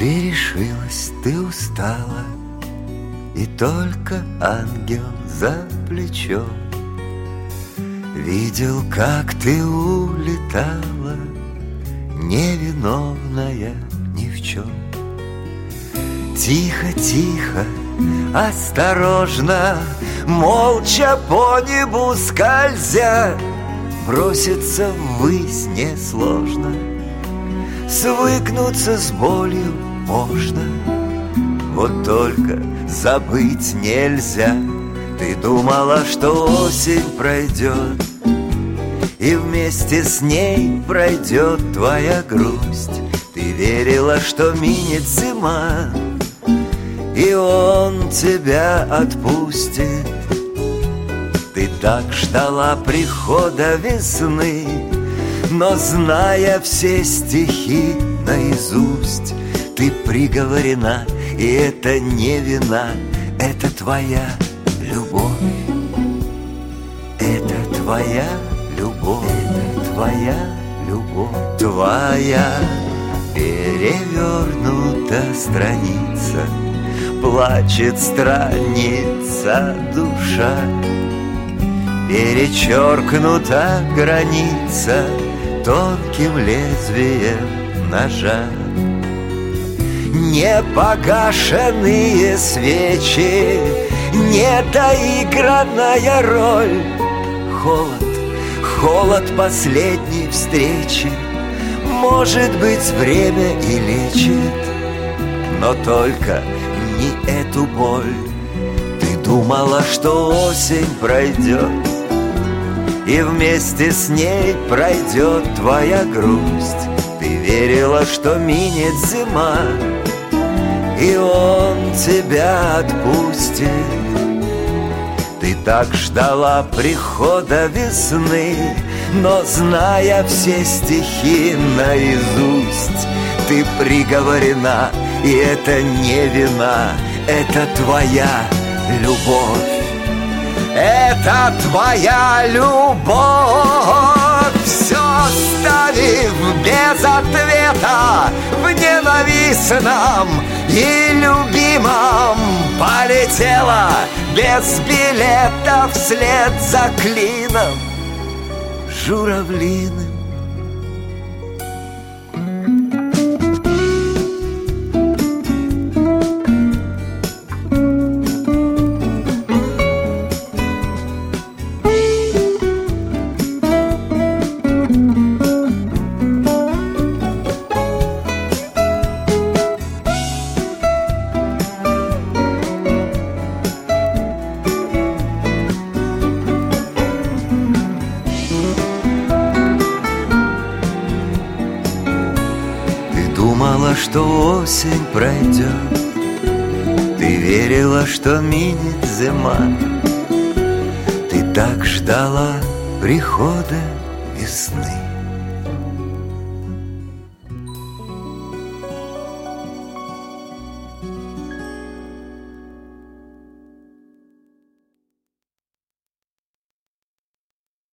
Ты решилась, ты устала, и только ангел за плечом видел, как ты улетала, невиновная ни в чем. Тихо, тихо, осторожно, молча по небу скользя, броситься ввысь несложно, свыкнуться с болью можно. Вот только забыть нельзя. Ты думала, что осень пройдет, и вместе с ней пройдет твоя грусть. Ты верила, что минет зима, и он тебя отпустит. Ты так ждала прихода весны, но, зная все стихи наизусть, ты приговорена, и это не вина, это твоя любовь. Это твоя любовь, это твоя любовь. Твоя перевернута страница, плачет страница душа, перечеркнута граница тонким лезвием ножа. Непогашенные свечи, недоигранная роль, холод, холод последней встречи. Может быть, время и лечит, но только не эту боль. Ты думала, что осень пройдет, и вместе с ней пройдет твоя грусть. Ты верила, что минет зима, и он тебя отпустит. Ты так ждала прихода весны, но, зная все стихи наизусть, ты приговорена, и это не вина, это твоя любовь. Это твоя любовь. Все оставив без ответа, в ненавистном и любимом полетела без билета вслед за клином журавлиным. Думала, что осень пройдет, ты верила, что минет зима. Ты так ждала прихода весны.